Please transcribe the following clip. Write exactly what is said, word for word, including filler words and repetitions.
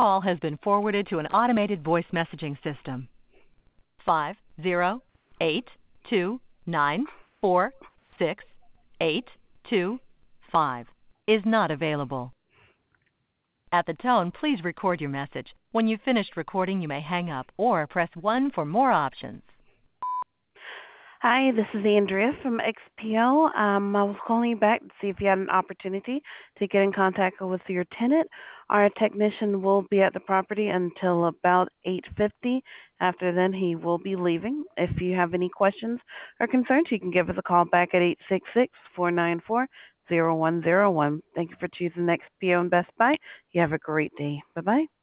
Call has been forwarded to an automated voice messaging system. Five zero eight two nine four six eight two five is not available. At the tone, please record your message. When you've finished recording, you may hang up or press one for more options. Hi, this is Andrea from X P O. Um, I was calling you back to see if you had an opportunity to get in contact with your tenant. Our technician will be at the property until about eight fifty. After then, he will be leaving. If you have any questions or concerns, you can give us a call back at eight six six, four nine four, zero one zero one. Thank you for choosing X P O and Best Buy. You have a great day. Bye-bye.